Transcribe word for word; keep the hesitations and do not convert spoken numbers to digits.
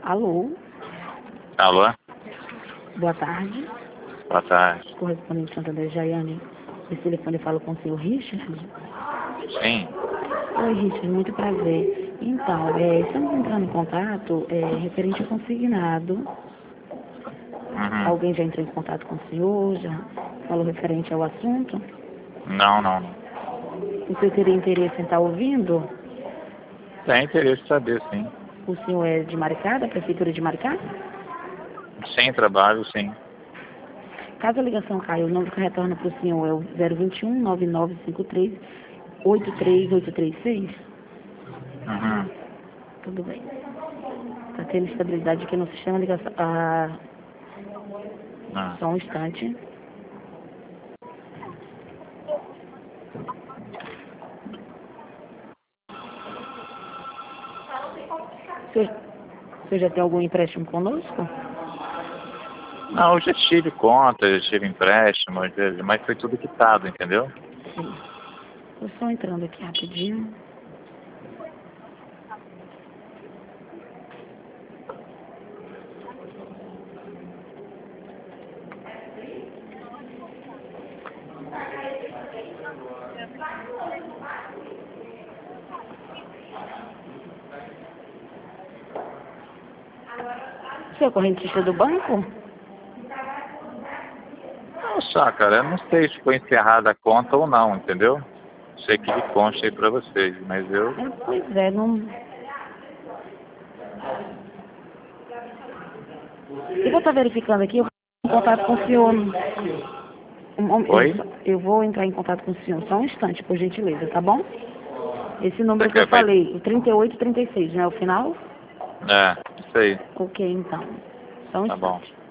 Alô? Alô? Boa tarde. Boa tarde. Correspondente Santander Jaiane. Esse telefone fala com o senhor Richard? Sim. Oi, Richard, muito prazer. Então, é, estamos entrando em contato é, referente ao consignado. Uhum. Alguém já entrou em contato com o senhor? Já falou referente ao assunto? Não, não, não. O senhor teria interesse em estar ouvindo? Tem interesse em saber, sim. O senhor é de Maricá, da Prefeitura de Maricá? Sem trabalho, sim. Caso a ligação caia, o número que retorna para o senhor é o zero vinte e um, nove nove cinco três, oito três oito três seis? Uhum. Tudo bem. Está tendo estabilidade aqui no sistema, ligação... Ah, Ah. só um instante. O senhor, o senhor já tem algum empréstimo conosco? Não, eu já tive conta, já tive empréstimo, mas foi tudo quitado, entendeu? Sim. Estou só entrando aqui rapidinho. Você é correntista do banco? Não, só, cara, eu não sei se foi encerrada a conta ou não, entendeu? Sei que consta aí pra vocês, mas eu... É, pois é, não... Eu vou estar verificando aqui, eu vou entrar em contato com o senhor. Um mom- Eu, Oi? só- eu vou entrar em contato com o senhor só um instante, por gentileza, tá bom? Esse número Você que eu quer vai... falei, o trinta e oito, trinta e seis, não é o final? É, isso aí. Ok, então. Só um Tá bom. instante.